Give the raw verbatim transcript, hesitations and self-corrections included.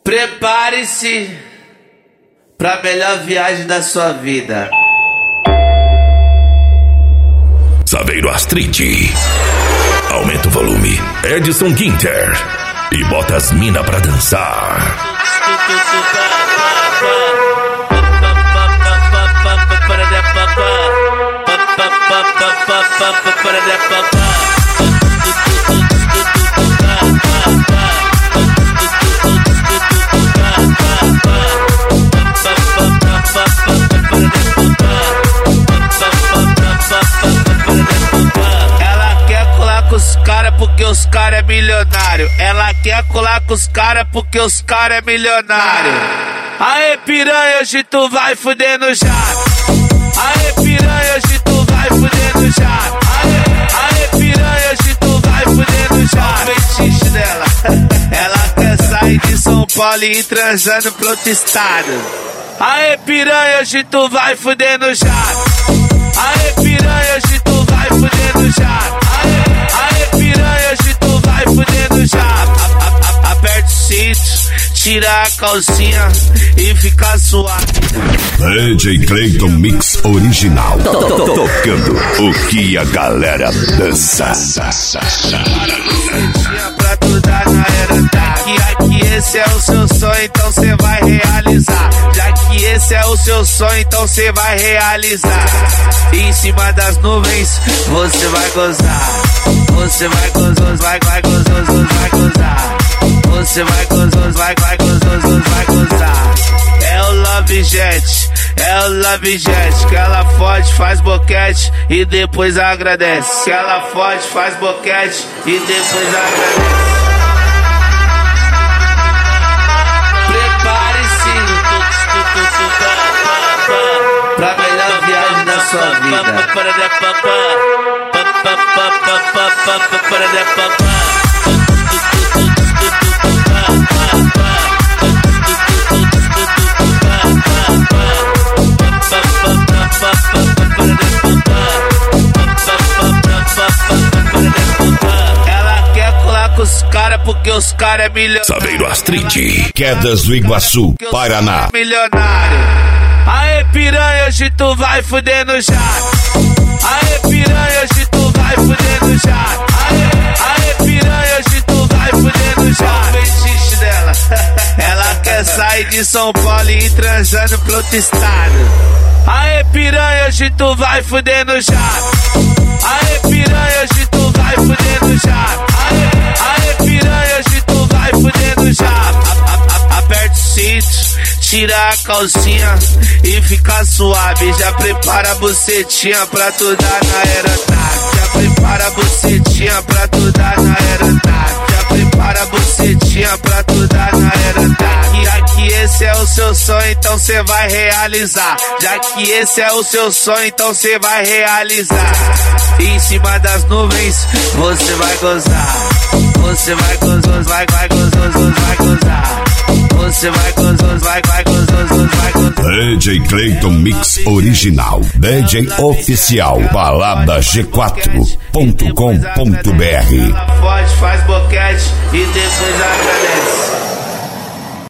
Prepare-se pra melhor viagem da sua vida. Saveiro Astrid. Aumenta o volume. Edson Guinter. E bota as mina pra dançar. Ela quer colar com os cara porque os cara é milionário. Ela quer colar com os cara porque os cara é milionário. Aê piranha, hoje tu vai fuder no jato. Aê piranha, hoje tu vai fuder no jato. Aê, aê piranha, hoje tu vai fuder no jato. O fetiche dela, ela quer sair de São Paulo e ir transando pro outro estado. Aê piranha, hoje tu vai fuder no jato. Aê piranha, hoje tu vai fuder no jato. Aê, aê piranha, hoje tu vai fuder no jato. Aperta o cinto, tira a calcinha e fica suave. D J Clayton Mix Original. Tocando o que a galera dança. Pra tu dar na era, tá? Que aqui esse é o seu sonho, então cê vai realizar. Já que esse é o seu sonho, então cê vai realizar. Em cima das nuvens, você vai gozar. Você vai gozar, vai, vai gozar, vai gozar. Você vai gozar, vai, vai gozar, vai gozar. É o Love Jet, é o Love Jet. Que ela fode, faz boquete e depois agradece. Que ela fode, faz boquete e depois agradece. Prepare-se pra melhor viagem da sua vida. Ela quer colar com os cara porque os cara é milionário. Saveiro Astrid. Quedas do Iguaçu, Paraná. Milionário. Aê piranha, hoje tu vai fuder no jato. Aê piranha, hoje tu vai fuder no jato. Aê, aê piranha, hoje tu vai fuder no jato. O fetiche dela, ela quer sair de São Paulo e ir transando pro outro estado. Aê piranha, hoje tu vai fuder no jato. Aê piranha, hoje tu vai fuder no jato. Aê, aê piranha, hoje tu vai fuder no jato. Aperta o cinto, tira a calcinha e fica suave. Já prepara a bucetinha pra tu dar na aeronave. Já prepara a bucetinha pra tu dar na aeronave. Já prepara a bucetinha pra tu dar na aeronave. Já que esse é o seu sonho, então cê vai realizar. Já que esse é o seu sonho, então cê vai realizar. Em cima das nuvens, você vai gozar. Você vai gozar, vai, vai gozar, vai gozar. Você vai gozar, vai, vai gozar, vai gozar. D J Clayton Mix Original. D J Oficial. balada g quatro ponto com ponto b r. Ela fode, faz boquete e depois agradece.